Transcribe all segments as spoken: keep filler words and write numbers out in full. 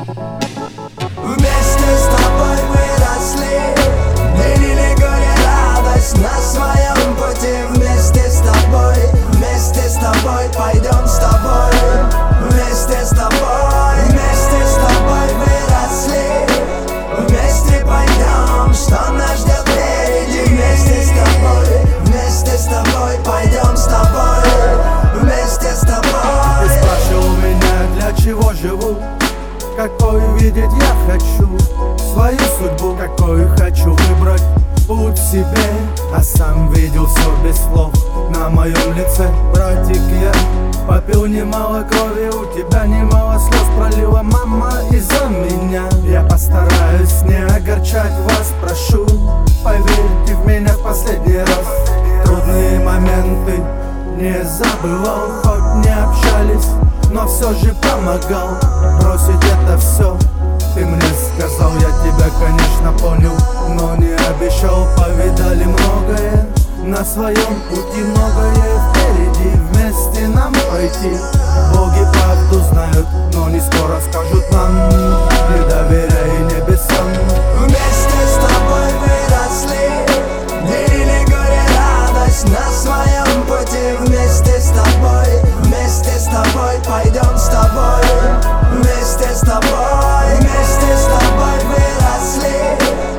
Вместе с тобой выросли, делили горе, радость на своем пути. Вместе с тобой, вместе с тобой, пойдем с тобой. Вместе с тобой, вместе с тобой выросли, вместе пойдем, что нас ждет впереди. Вместе с тобой, вместе с тобой, пойдем с тобой. Вместе с тобой. Ты спрашивал меня, для чего живу, какой видеть я хочу свою судьбу, какой хочу выбрать путь себе. А сам видел все без слов на моем лице. Братик, я попил немало крови, у тебя немало слез пролила мама из-за меня. Я постараюсь не огорчать вас, прошу, поверьте в меня в последний раз. Трудные моменты не забывал, хоть не общались, но все же помогал бросить это все. Ты мне сказал, я тебя, конечно, понял, но не обещал. Повидали многое на своем пути, многое впереди, вместе нам пойти. Боги правду знают, но не скоро скажут нам, не доверяй небесам. Вместе с тобой выросли, делили горе, радость на своем пути. Вместе с тобой, вместе с тобой, пойдем с тобой. Вместе с тобой, вместе с тобой выросли,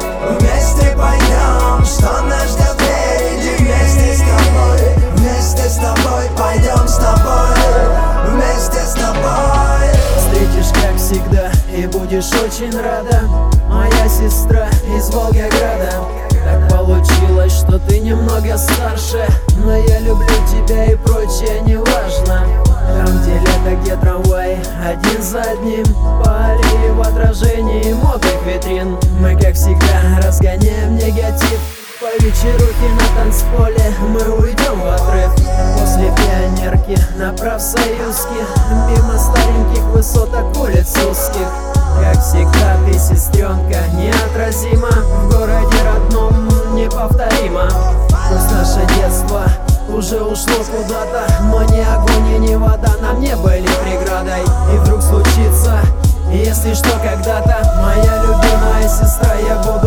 вместе пойдем, что нас ждет впереди. Вместе с тобой, вместе с тобой, пойдем с тобой. Вместе с тобой. Встретишь, как всегда, и будешь очень рада, моя сестра из Волгограда. Так получилось, что ты немного старше, но я люблю тебя и прочее не важно. Там, где лето, где трамвай, один за одним, пари в отражении модных витрин. Мы, как всегда, разгоняем негатив. По вечерухе на танцполе мы уйдем в отрыв. После Пионерки на Профсоюзке, мимо стареньких высоток улиц узких. Как всегда, ты, сестренка, неотразима, в городе родном неповторима. Пусть наше детство уже ушло куда-то, но ни огонь и ни вода нам не были преградой. И вдруг случится, если что, когда-то, моя любимая сестра, я буду